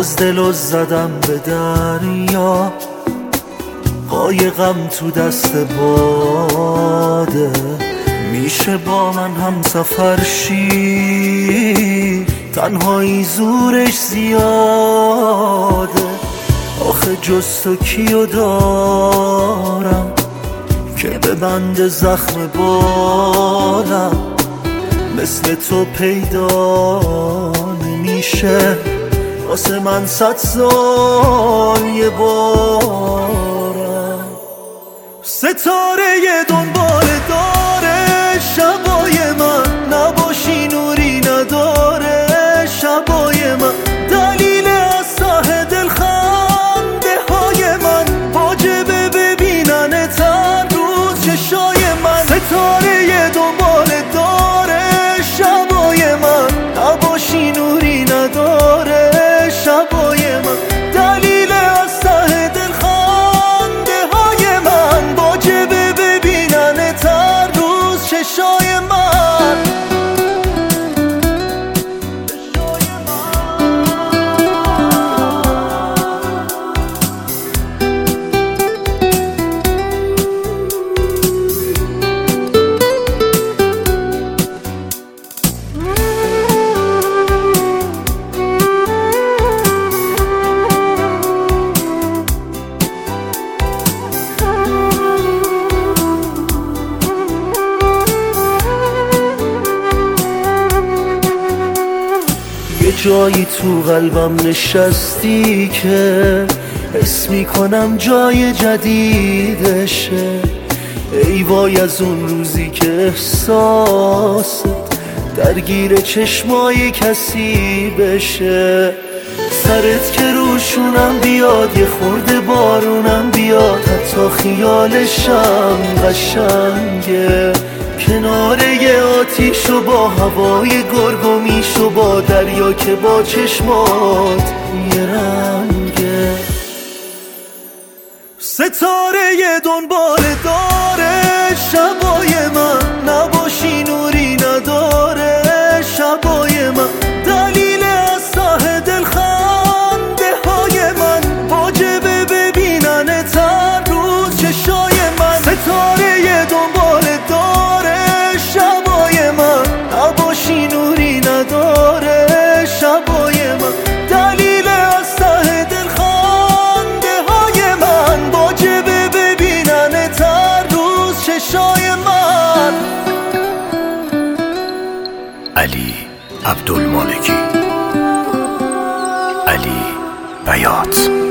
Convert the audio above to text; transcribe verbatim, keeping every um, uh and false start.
باز دلو زدم به دریا، قایقم تو دست باده. میشه با من هم سفر شی، تنهایی زورش زیاده. آخه جز تو کیو دارم که به بند زخم بالم، مثل تو پیدا نمیشه واسه من صد سال یه بارم. ستاره دنبال داره شبای من، نباشی نوری نداره شبای من. دلیل از ته دل خنده های من، واجبه ببیننت هر روز چشای من. ستاره دنبال داره شبای من، نباشی نوری نداره شبای من. دلیل از ته دل خنده های من، واجبه ببیننت هر روز چشای من. جایی تو قلبم نشستی که حس میکنم جای جدیدشه. ای وای از اون روزی که احساست درگیر چشمای کسی بشه. سرت که روشونم بیاد، یه خورده بارونم بیاد، حتی خیالشم قشنگه. کناره یه آتیش و با هوای گرگومیش و با دریا که با چشمات یه رنگه. ستاره دنبال داره شبای من، نباشی نوری نداره شبای من. دلیل از ته دل خنده های من، واجبه ببیننت هر روز چشای من. ستاره دنبال داره شبای من، نباشی نوری نداره شبای من. دلیل از ته دل خنده های من، واجبه ببیننت هر روز چشای من. علی عبدالمالکی، علی بیات.